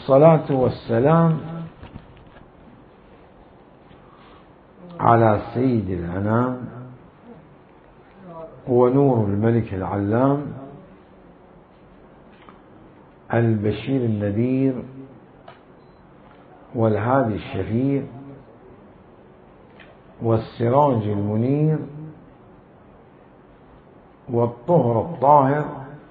الصلاة والسلام على سيد الأنام ونور الملك العلام البشير النذير والهادي الشفيع والسراج المنير والطهر الطاهر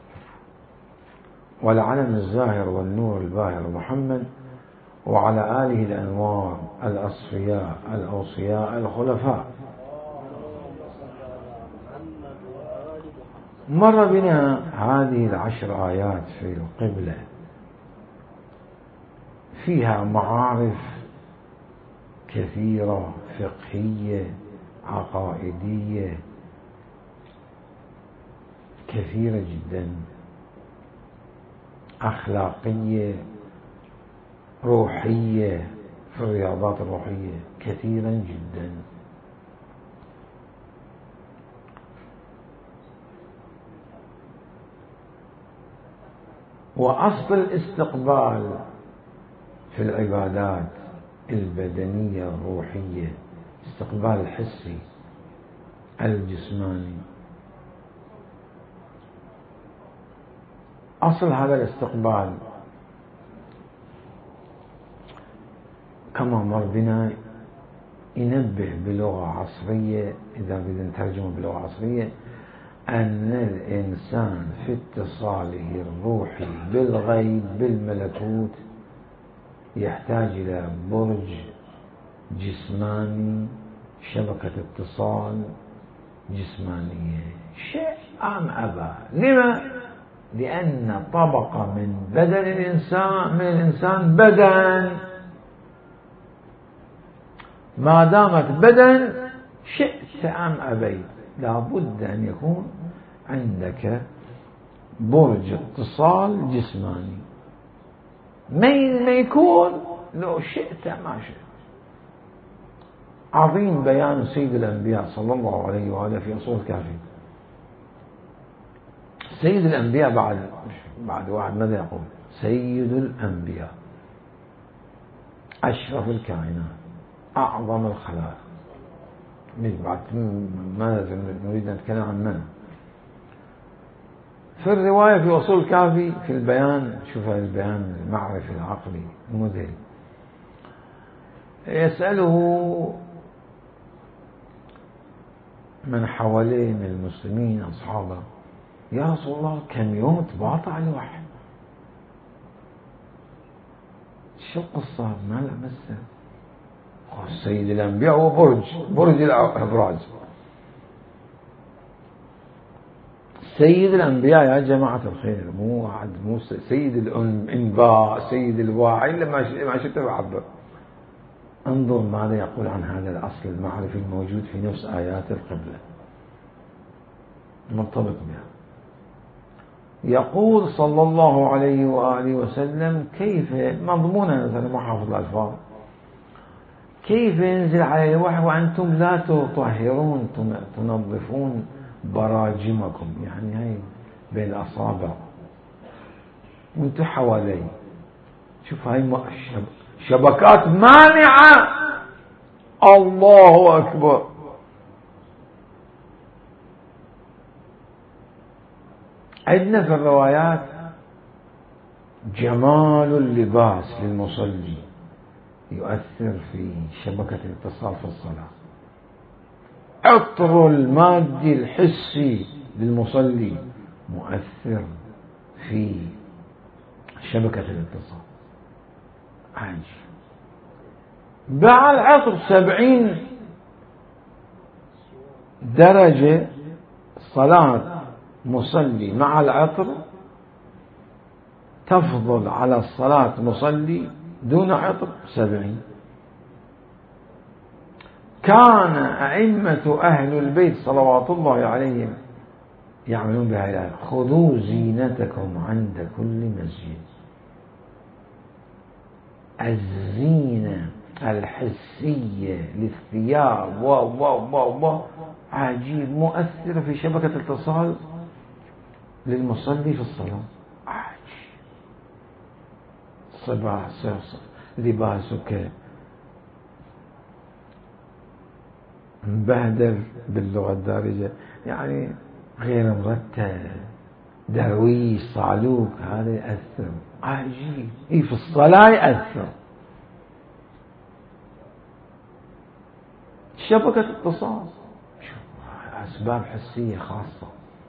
والعلم الزاهر والنور الباهر محمد وعلى آله الأنوار الأصفياء الأوصياء الخلفاء. مر بنا هذه العشر آيات في القبلة فيها معارف كثيرة فقهية عقائدية كثيرة جدا، أخلاقية روحية في الرياضات الروحية كثيرا جدا. وأصل الاستقبال في العبادات البدنية الروحية استقبال الحسي الجسماني. أصل هذا الاستقبال كما مر بنا ينبه بلغة عصرية، إذا بدنا نترجمه بلغة عصرية، أن الإنسان في اتصاله الروحي بالغيب بالملكوت يحتاج إلى برج جسماني، شبكة اتصال جسمانية. شيء أم أبا. لما؟ لأن طبقة من بدن الإنسان بدن، ما دامت بدن شئت أم أبيت لابد أن يكون عندك برج اتصال جسماني. ما يكون لو شئت ما شئت. عظيم بيان سيد الأنبياء صلى الله عليه وآله في أصول الكافي. سيد الأنبياء بعد واحد ماذا يقول؟ سيد الأنبياء أشرف الكائنات أعظم الخلائق. بعد ماذا نريد أن نتكلم عن من؟ في الرواية في أصول الكافي في البيان، شوف البيان المعرفي العقلي المذهل، يسأله من حواليه من المسلمين أصحابه: يا رسول الله كم يوم تباطع الوحي؟ شو القصة؟ ما لا بس سيد الأنبياء هو برج الأبراج. سيد الأنبياء يا جماعة الخير، مو سيد الأنباء سيد الواعي إلا ما شئت بعبر. انظر ماذا يقول عن هذا الأصل المعرفي الموجود في نفس آيات القبلة مرتبط بها. يقول صلى الله عليه وآله وسلم كيف مضمونا، أنا ما حافظ الألفاظ، كيف ينزل عليه الوحي وأنتم لا تطهرون تنظفون براجمكم، يعني هاي بين الأصابع وانتم حوالي. شوف هاي شبكات مانعة. الله أكبر. عندنا في الروايات جمال اللباس للمصلي يؤثر في شبكة الاتصال في الصلاة. عطر المادي الحسي للمصلي مؤثر في شبكة الاتصال. عاجل. باع العطر 70 درجة. صلاة مصلي مع العطر تفضل على الصلاة مصلي دون عطر 70. كان أئمة أهل البيت صلوات الله عليهم يعملون بها الآية: خذوا زينتكم عند كل مسجد. الزينة الحسية للثياب و عجيب، مؤثرة في شبكة الاتصال للمصلي في الصلاة. عجيب. لباسك مبهدل باللغة الدارجة، يعني غير مرتب، درويش صعلوك، هذا يأثر عجيب. في الصلاة يأثر. شبكة اتصال، أسباب حسية خاصة.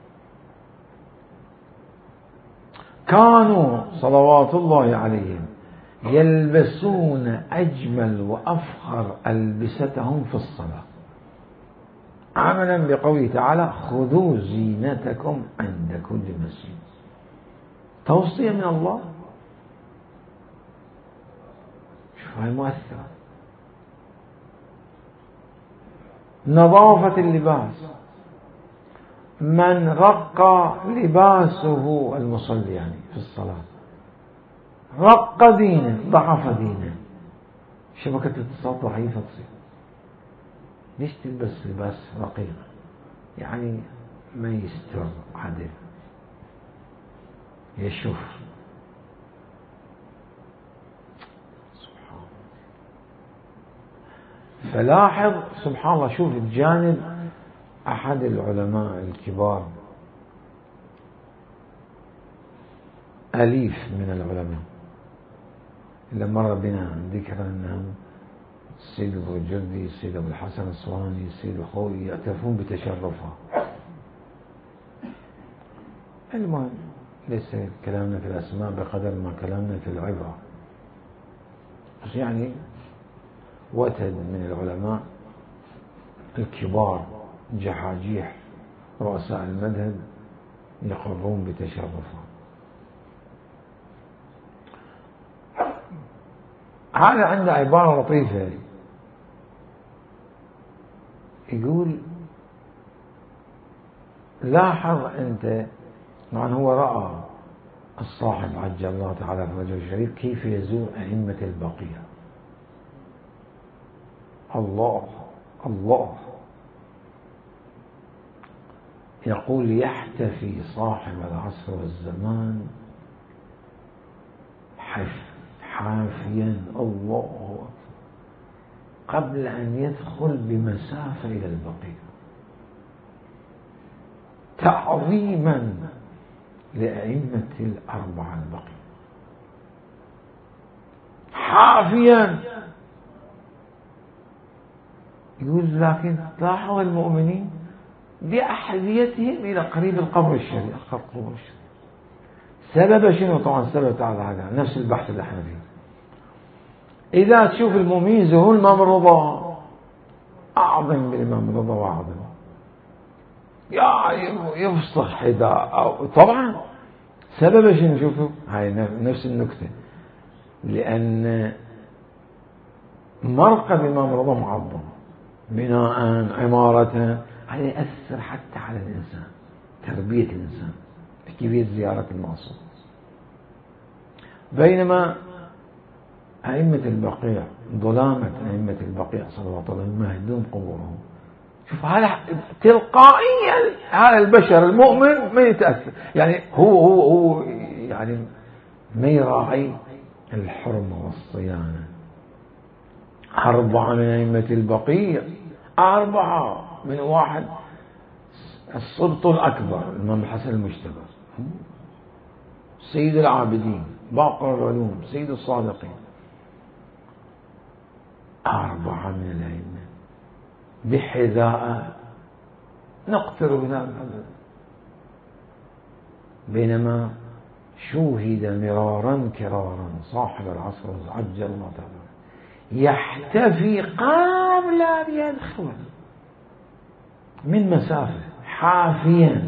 كانوا صلوات الله عليهم يلبسون أجمل وأفخر ألبستهم في الصلاة، عملا بقوله تعالى: خذوا زينتكم عند كل مسجد. توصية من الله. شوف هاي مؤثرة. نظافة اللباس، من رق لباسه المصلي يعني في الصلاة رق دينه، ضعف دينه. شبكة الاتصال ضعيفة تصير. ليش تلبس لباس رقيق؟ يعني ما يستر عدل، يشوف. سبحان الله. فلاحظ سبحان الله، شوف الجانب. أحد العلماء الكبار، أليف من العلماء، اللي مر بنا ذكر أنهم السيد أبو الجردي، السيد أبو الحسن الصواني، السيد الخوئي يعترفون بتشرفها. المهم ليس كلامنا في الأسماء بقدر ما كلامنا في العبرة. بس يعني وتد من العلماء الكبار جحاجيح رؤساء المذهب يقرون بتشرفها. هذا عنده عبارة لطيفة، يقول: لاحظ أنت، طبعا هو رأى الصاحب عجل الله تعالى فرجه الشريف كيف يزور أئمة البقية. الله الله. يقول: يحتفي صاحب العصر والزمان حافيا الله قبل أن يدخل بمسافة إلى البقيع، تعظيما لأئمة الأربعة البقيع، حافيا. يقول: لكن لاحظ المؤمنين بأحذيتهم إلى قريب القبر الشريف. سبب شنو؟ طبعا سبب تعالى هذا نفس البحث اللي احنا فيه. إذا تشوف المؤمنين يزورون الإمام الرضا، أعظم بالإمام الرضا وأعظم، يفسخ حذاء. طبعا سبب شنو؟ شوفوا هاي نفس النكتة، لأن مرقب الإمام الرضا معظم بناء عمارة، هذا يأثر حتى على الإنسان، تربية الإنسان في كيفية زيارة المعصوم. بينما أئمة البقيع، ظلامة أئمة البقيع صلوات الله يمهدون قبورهم. شوف هذا تلقائيا، هذا البشر المؤمن ما يتأثر، يعني هو يعني ما يراعي الحرمة والصيانة. 4 من أئمة البقيع، 4 من واحد السلط الأكبر الإمام الحسن المجتبى، سيد العابدين، باقر العلوم، سيد الصادقين، 4 من الأئمة بحذاء نقترب من هذا. بينما شوهد مرارا كرارا صاحب العصر عجل الله تعالى يحتفي قبل أن يدخل من مسافة حافيا.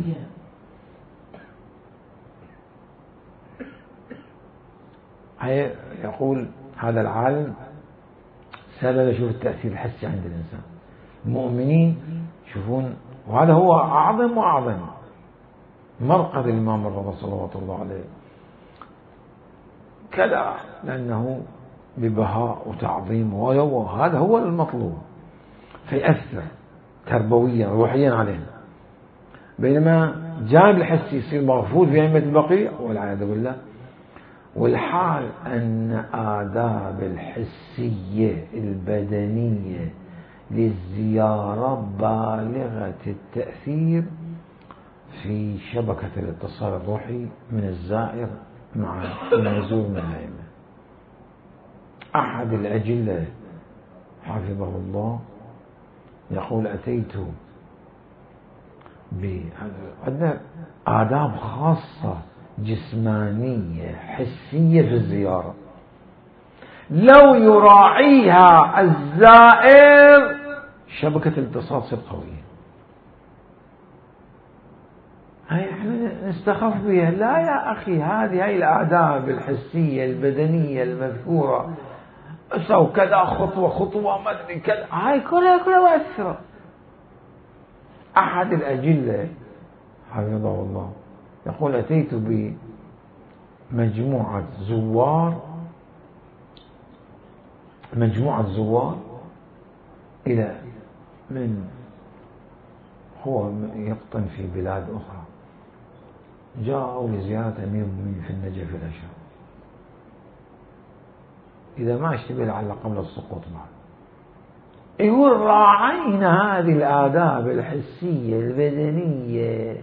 يقول هذا العالم سبب شوف التأثير الحسي عند الإنسان. المؤمنين يشوفون، وهذا هو أعظم وأعظم مرقد الإمام الرضا صلوات الله عليه كذا، لأنه ببهاء وتعظيم، وهذا هو المطلوب، فيأثر تربويا روحيا علينا. بينما جانب الحسي يصير مغفول في أئمة البقيع والعياذ بالله، والحال أن آداب الحسية البدنية للزيارة بالغة التأثير في شبكة الاتصال الروحي من الزائر مع المزور من الأئمة. أحد الأجلة حفظه الله يقول أتيت عندنا آداب خاصة جسمانية حسية في الزيارة لو يراعيها الزائر شبكة الاتصال تصير قوية. هاي احنا نستخف بها. لا يا أخي، هاي الآداب الحسية البدنية المذكورة، سو كذا خطوة ما أدري كذا، هاي كلها مؤثرة. أحد الأجلة حفظه الله يقول أتيت بمجموعة زوار إلى من هو يقطن في بلاد أخرى، جاءوا لزيارة أمير المؤمنين في النجف الأشرف. إذا ما اشتبه لعل قبل السقوط بعد. يقول راعينا هذه الآداب الحسية البدنية،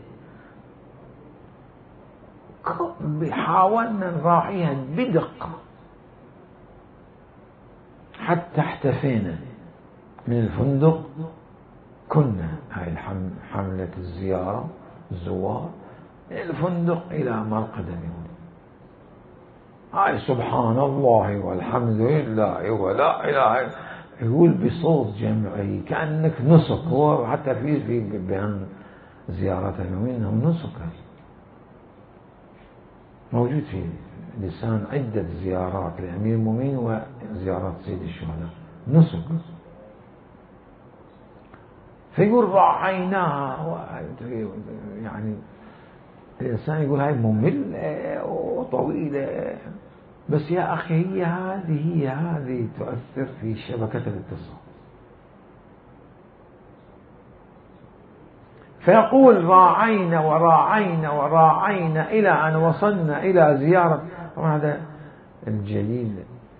حاولنا نراعيها بدقة حتى احتفينا من الفندق. كنا هاي حملة الزيارة الزوار الفندق إلى مرقد اليوم، هاي سبحان الله والحمد لله ولا إله، يقول بصوت جمعي كأنك نسك. هو حتى في بيان زيارة اليومين أنه نسك موجود في لسان عدة زيارات لأمير المؤمنين وزيارات سيد الشهداء نسك. فيقول راعيناها، يعني الإنسان يقول هاي مملة وطويلة، بس يا أخي هي هذه تؤثر في شبكة الاتصال. فيقول راعينا إلى أن وصلنا إلى زيارة. طبعا هذا الجليل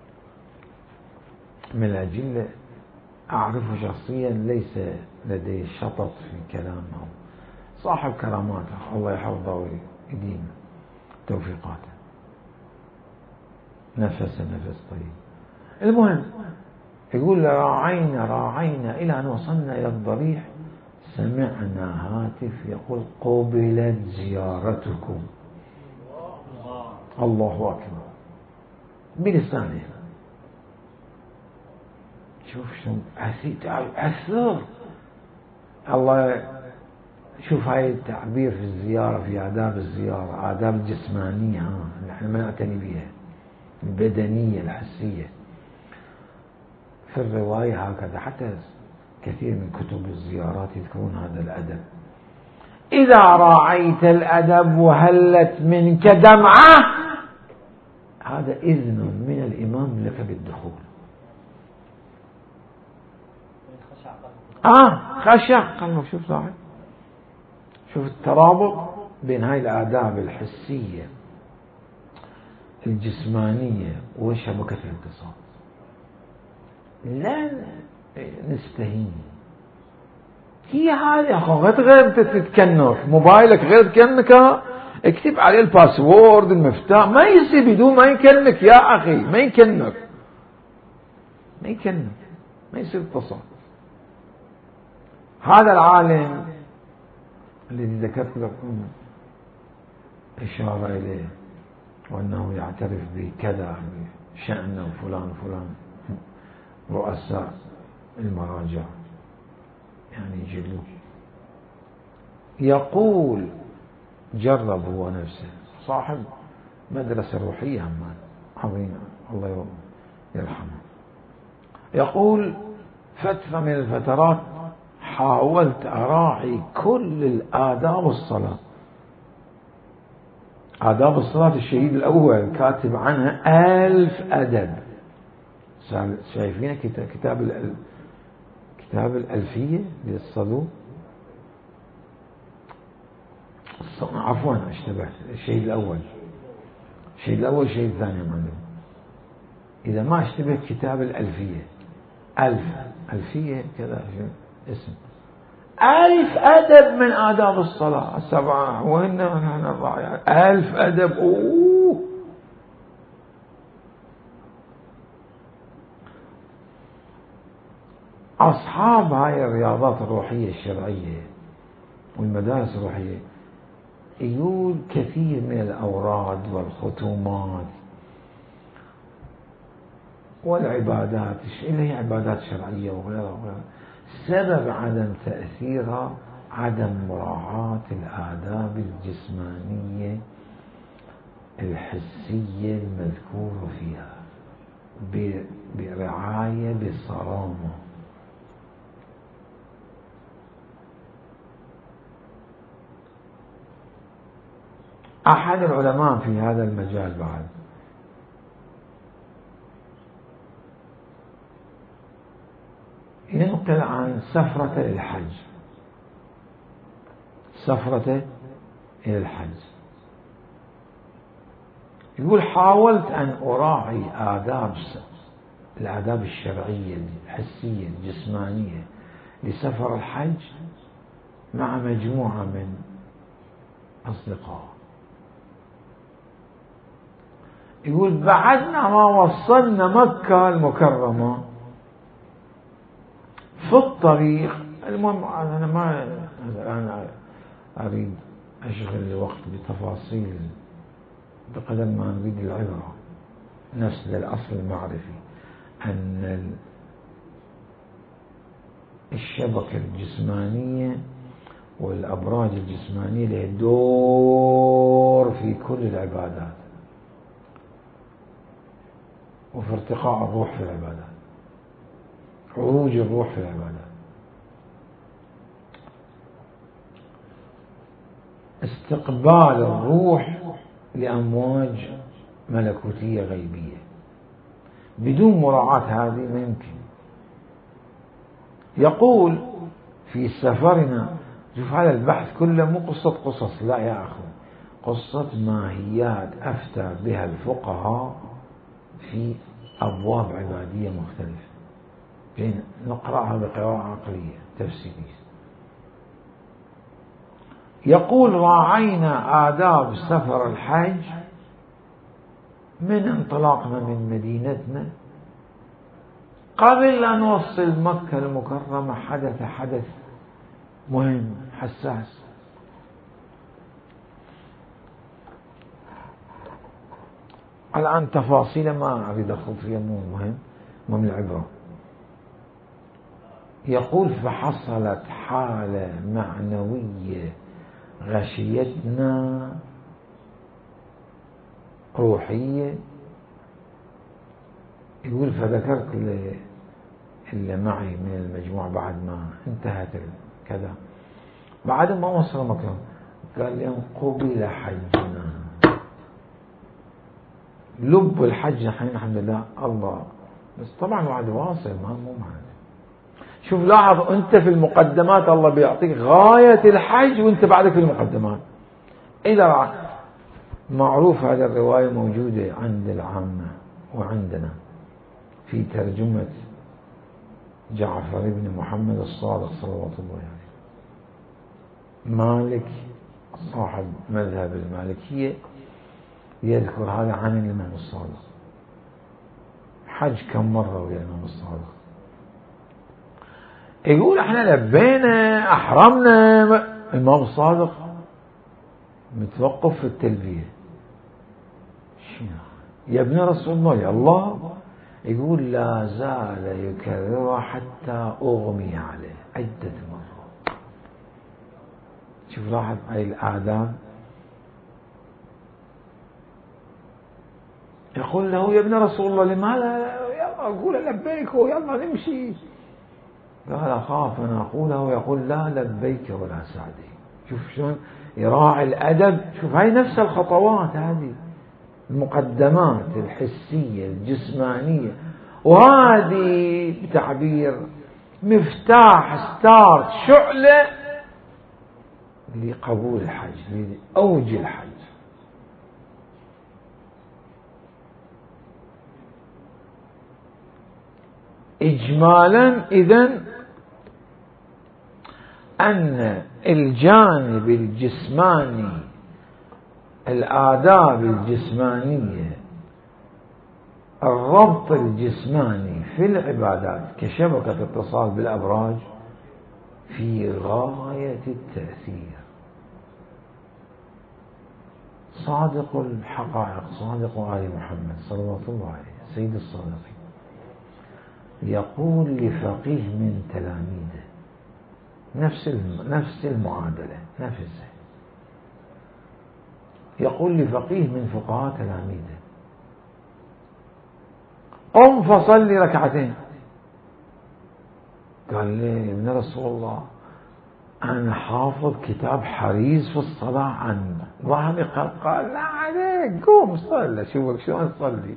من الأجلة أعرفه شخصيا، ليس لديه شطط في كلامه، صاحب كراماته الله يحفظه ويديم توفيقاته، نفس طيب. المهم يقول راعينا إلى أن وصلنا إلى الضريح، سمعنا هاتف يقول قبلت زيارتكم. الله أكبر بلسانه. شوف شو أثر الله. شوف هاي التعبير في الزيارة، في آداب الزيارة، آداب الجسمانية نحن ما نعتني بها، البدنية الحسية في الرواية هكذا. حتى كثير من كتب الزيارات يذكرون هذا الأدب. إذا راعيت الأدب وهلت منك دمعة، هذا إذن من الإمام لك بالدخول. خشع قلبك. شوف صاحب، شوف الترابط بين هاي الآداب الحسية الجسمانية وشبكة الاتصال. لا نستهين. هي هذه غير تتكنك موبايلك، غير تكنك اكتب عليه الباسورد المفتاح، ما يصير بدون ما يكنك يا أخي، ما يكنك ما يصير اتصال. هذا العالم الذي ذكرت لكم إشارة إليه وأنه يعترف بكذا شأن فلان رؤساء المراجع يعني جلوه، يقول جرب هو نفسه، صاحب مدرسة روحية عظيمة الله يرحمه، يقول فترة من الفترات حاولت أراعي كل الآداب الصلاة. آداب الصلاة الشهيد الأول كاتب عنها 1000 أدب. شايفين كتاب الألفية للصدوق، عفوا اشتبهت، الشهيد الأول الشيء الأول الشيء الثاني عندهم إذا ما اشتبه كتاب الألفية، ألفية كذا اسم 1000 أدب من آداب الصلاة السبعة، وإن نحن الراعي 1000 أدب. أصحاب هاي الرياضات الروحية الشرعية والمدارس الروحية يقول كثير من الأوراد والختومات والعبادات اللي هي عبادات شرعية وغيرها سبب عدم تأثيرها عدم مراعاة الآداب الجسمانية الحسية المذكورة فيها برعاية بصرامة. أحد العلماء في هذا المجال بعد ينقل عن سفرة للحج، سفرة إلى الحج، يقول حاولت أن أراعي الآداب الشرعية الحسية الجسمانية لسفر الحج مع مجموعة من أصدقاء. يقول بعدنا ما وصلنا مكة المكرمة في الطريق، المهم أنا ما الآن أريد أشغل الوقت بتفاصيل بقدر ما نريد العبرة نفس الأصل المعرفي أن الشبكة الجسمانية والأبراج الجسمانية لها دور في كل العبادات وفي ارتقاء الروح في العبادات، عروج الروح في العبادات، استقبال الروح لأمواج ملكوتية غيبية. بدون مراعاة هذه ما يمكن. يقول في سفرنا، شوف هذا البحث كله مو قصة قصص، لا يا أخي، قصة ماهيات أفتى بها الفقهاء في أبواب عبادية مختلفة، نقرأها بقراءة عقلية تفسيرية. يقول راعينا آداب سفر الحج من انطلاقنا من مدينتنا قبل أن نوصل مكة المكرمة حدث مهم حساس. الآن تفاصيل ما أريد أخوض فيها، مو مهم، من العبرة. يقول فحصلت حالة معنوية غشيتنا روحية. يقول فذكرت اللي معي من المجموعة بعد ما انتهت كذا، بعد ما وصل مكة قال لي قبل حجنا، لب الحج نحن الحمد لله الله، بس طبعا بعد واصل مو معنى. شوف لاحظ انت في المقدمات الله بيعطيك غاية الحج وانت بعدك في المقدمات. إذا معروف هذه الرواية موجودة عند العامة وعندنا في ترجمة جعفر بن محمد الصادق صلوات الله عليه. مالك صاحب مذهب المالكية يذكر هذا عن الإمام الصادق، حج كم مرة ويا الإمام الصادق، يقول احنا لبينا احرمنا، الإمام الصادق متوقف في التلبية، يا ابن رسول الله يا الله، يقول لا زال يكرر حتى أغمي عليه عدة مرات. شوف لاحظ هاي الآداب. يقول له يا ابن رسول الله لماذا، يلا أقول لبيك ويلا نمشي، قال أخاف أن أقوله ويقول لا لبيك ولا سعدي. شوف شلون يراعي الأدب. شوف هاي نفس الخطوات، هذه المقدمات الحسية الجسمانية، وهذه بتعبير مفتاح ستارت شعلة لقبول الحج، لأوج الحج. إجمالا إذن أن الجانب الجسماني، الآداب الجسمانية، الربط الجسماني في العبادات كشبكة اتصال بالأبراج في غاية التأثير. صادق الحقائق، صادق آل محمد صلوات الله عليه سيد الصادقين، يقول لفقيه من تلاميذه نفس المعادلة نفسها، يقول لفقيه من فقهاء تلاميذه: قم فصلي ركعتين. قال لي: ابن رسول الله أنا حافظ كتاب حريز في الصلاة عنه ظهري. قال: لا عليك، قوم صلي، أشوفك شلون تصلي،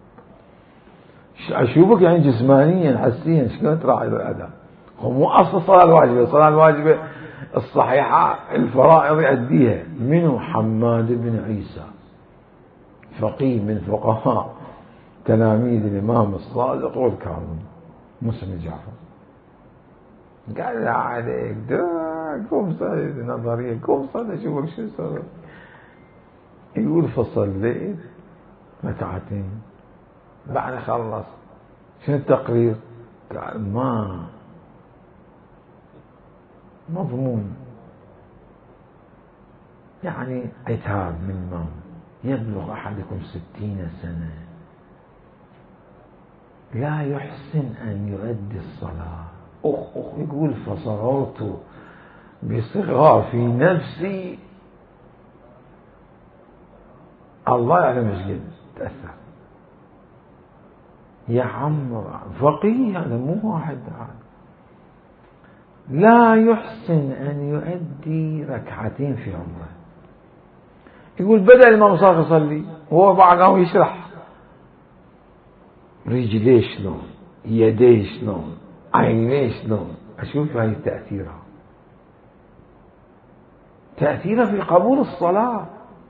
أشوفك يعني جسمانيا حسيا شلون تراعي الأداء. هو مو أصل الصلاة الواجبة، الصلاة الواجبة الصحيحة الفرائض يؤديها. منه حماد بن عيسى فقيه من فقهاء تلاميذ الإمام الصادق والكاظم موسى بن جعفر. قال: لا عليك، قوم صلي، نظرية، قوم صلي أشوفك شو صلي. يقول: فصليت ركعتين، بعد خلص شنو التقرير؟ قال: ما مضمون، يعني عتاب من ما يبلغ أحدكم 60 سنة لا يحسن أن يؤدي الصلاة. يقول: فصغرت بصغار في نفسي، الله يعلم ايش قد تأثر. يا عم فقيه هذا مو واحد عاد. لا يحسن أن يؤدي ركعتين في عمره. يقول: بدأ الإمام صار يصلي وهو بعد قام يشرح رجليه شلون، يديه شلون، عينيه شلون. أشوف هاي تأثيرها في قبول الصلاة.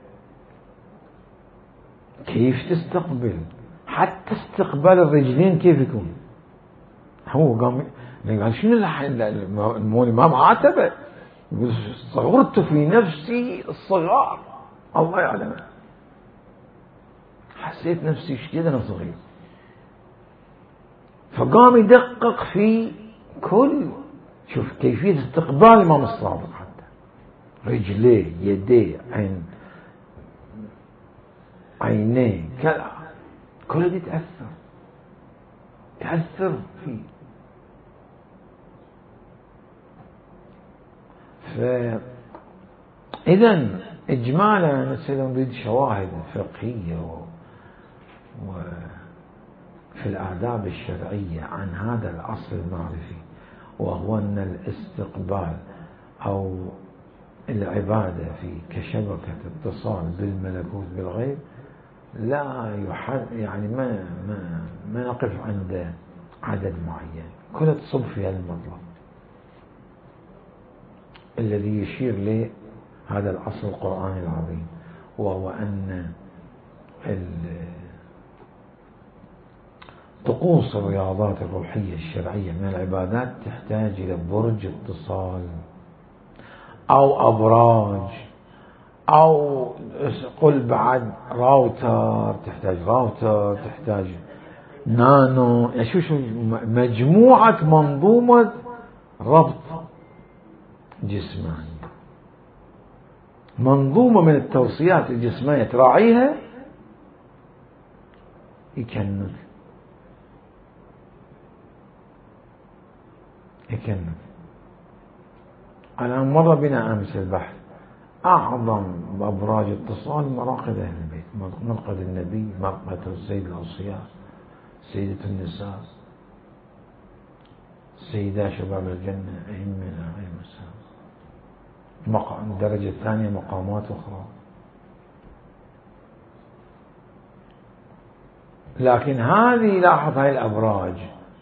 كيف تستقبل، حتى استقبال الرجلين كيف يكون. هو قام قال: شنو الإمام عاتبه، يقول: صغرت في نفسي الصغار، الله يعلم، حسيت نفسي ايش كذا انا صغير. فقام يدقق في كل، شوف كيفية استقبال الإمام الصادق، حتى رجليه، يديه، عينيه، كذا، كل دي تأثر فيه. فإذا إجمالا نريد شواهد فقهية وفي الآداب الشرعية عن هذا الأصل المعرفي، وهو أن الاستقبال أو العبادة في كشبكة اتصال بالملكوت بالغيب لا يعني ما نقف عند عدد معين، كلها تصب في هذا المطلب الذي يشير لهذا الأصل القرآني العظيم، وهو أن طقوس الرياضات الروحية الشرعية من العبادات تحتاج إلى برج اتصال أو أبراج، أو قل بعد راوتر، تحتاج نانو، يعني شو مجموعة منظومة ربط جسماني، منظومة من التوصيات الجسمانية تراعيها يكنف. أنا مر بنا أمس البحث أعظم أبراج اتصال مراقد أهل البيت، مرقد النبي، مرقد السيد الأوصياء، سيدة النساء، سيدة شباب الجنة، أئمة السلام. الدرجة الثانية مقامات أخرى. لكن هذه لاحظ هاي الأبراج،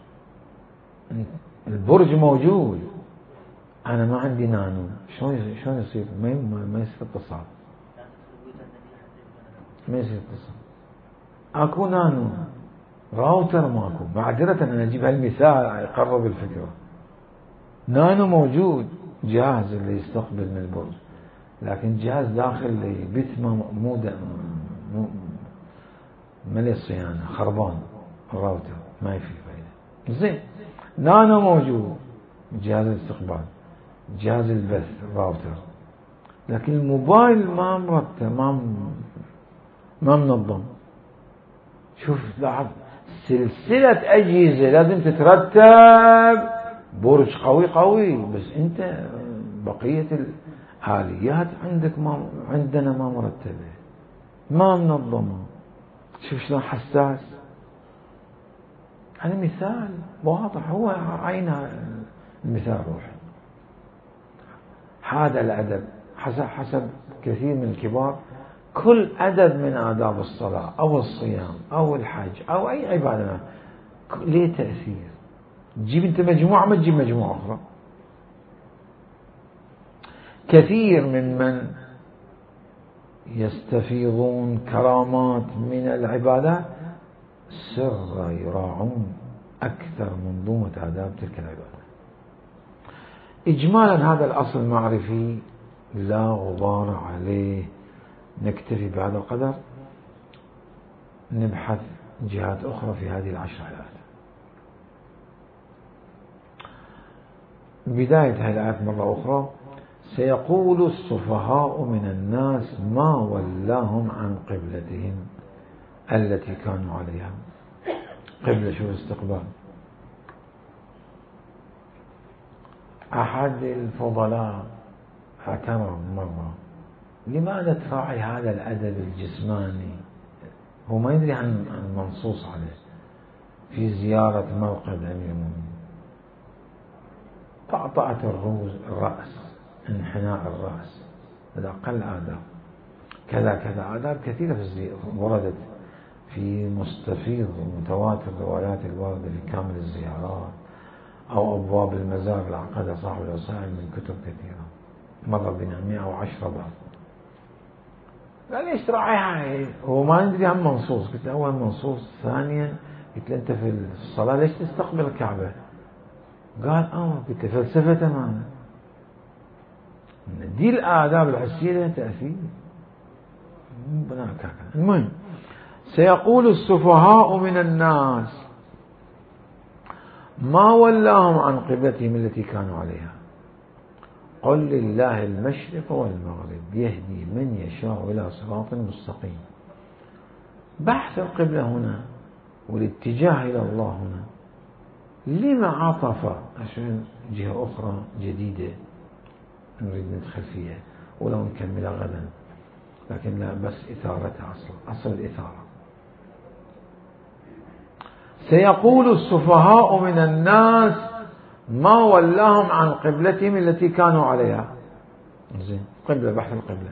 البرج موجود، أنا ما عندي نانو، شلون يصير؟ ما يصير اتصال، ما يصير اتصال. أكو نانو راوتر ماكو. معذرة أنا أجيب هالمثال يقرب الفكرة. نانو موجود، جهاز اللي يستقبل من البرج، لكن جهاز داخل بث مو ملي صيانة، خربان الراوتر ما في فايدة. زين، نانو موجود، جهاز الاستقبال، جهاز البث، الراوتر، لكن الموبايل ما مرتب، ما منظم. شوف لاحظ، سلسلة أجهزة لازم تترتب، برج قوي، بس أنت بقية الآليات عندنا ما مرتبة، ما منظمة. شوف شلون حساس. هذا مثال واضح، هو عين المثال روح. هذا الأدب حسب كثير من الكبار، كل أدب من آداب الصلاة أو الصيام أو الحج أو أي عبادة ليه تأثير. تجيب أنت مجموعة، ما تجيب مجموعة أخرى. كثير من يستفيضون كرامات من العبادات سر يراعون أكثر منظومة آداب تلك العبادة. إجمالا هذا الأصل المعرفي لا غبار عليه. نكتفي بهذا القدر، نبحث جهات أخرى في هذه 10 آيات. بداية هذه الآيات مرة أخرى: سيقول السفهاء من الناس ما ولاهم عن قبلتهم التي كانوا عليها. قبلة شو استقبال. أحد الفضلاء اعترض مرة: لماذا تراعي هذا الأدب الجسماني؟ هو ما يدري عن منصوص عليه في زيارة موقد أمير المؤمنين. طأطأة الرأس، انحناء الرأس، هذا أقل آداب. كذا آداب كثيرة وردت في مستفيض ومتواتر الروايات الواردة في كامل الزيارات أو أبواب المزار العقدة صاحب الوسائل من كتب كثيرة، مر بنا 110 باب. قال ليش تراعيها؟ هو ما يدري عن منصوص. قلت له أول منصوص، ثانيا قلت له أنت في الصلاة ليش تستقبل الكعبة؟ قال قلت له فلسفة تماما. دي الآداب الحسية لها تأثير. المهم: سيقول السفهاء من الناس ما ولاهم عن قبلتهم التي كانوا عليها قل لله المشرق والمغرب يهدي من يشاء إلى صراط مستقيم. بحث القبلة هنا والاتجاه إلى الله هنا لما عطف عشان جهة أخرى جديدة نريد ندخل فيها ولو نكملها غدا، لكن لا، بس إثارتها أصل الإثارة. سيقول السفهاء من الناس ما ولاهم عن قبلتهم التي كانوا عليها. زين، قبلة، بحث القبلة.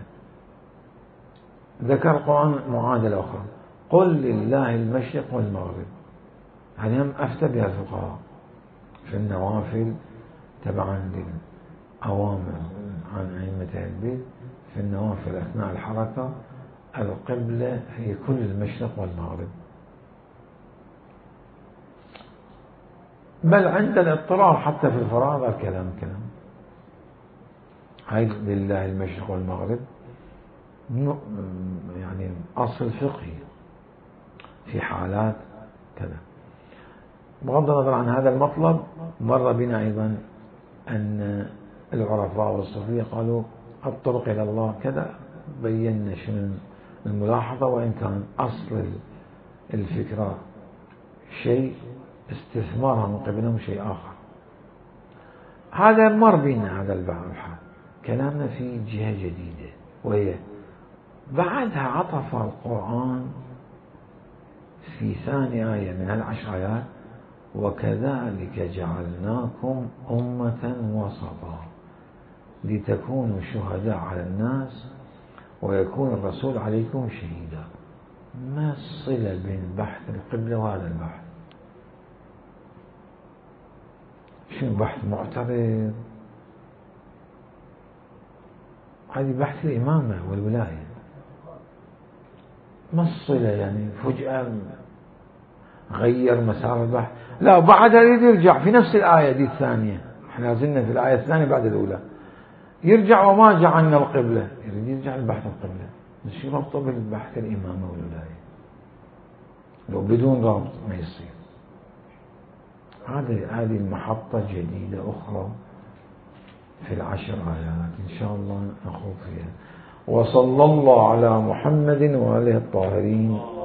ذكر القرآن معادلة أخرى: قل لله المشرق والمغرب. هذه أفتى بها الفقهاء في النوافل تبعا للأوامر عن أئمة البيت. في النوافل أثناء الحركة القبلة هي كل المشرق والمغرب، بل عند الاضطرار حتى في الفراغ الكلام هاي لله المشرق والمغرب يعني أصل فقهي في حالات كذا. بغض النظر عن هذا المطلب، مر بنا أيضا أن العرفاء والصوفية قالوا الطرق إلى الله كذا، بينا شنو الملاحظة، وإن كان أصل الفكرة شيء، استثمارها من قبلهم شيء آخر. هذا مر بنا هذا البحث. كلامنا في جهة جديدة، وهي بعدها عطف القرآن في ثاني آية من 10 آيات: وكذلك جعلناكم أمة وسطا لتكونوا شهداء على الناس ويكون الرسول عليكم شهيدا. ما الصلة بين بحث القبلة وهذا البحث؟ شنو بحث معترض؟ هذه بحث الإمامة والولاية. ما الصلة يعني؟ فجأة غير مسار البحث، لا بعدها يريد يرجع في نفس الآية دي الثانية، احنا زلنا في الآية الثانية بعد الأولى، يرجع وما جعلنا القبلة، يريد يرجع لبحث القبلة، بس شو ربطه بالبحث الإمامة والولاية؟ لو بدون ربط ما يصير. هذه المحطة جديدة أخرى في العشر آيات إن شاء الله نخوض فيها. وصلى الله على محمد وآله الطاهرين.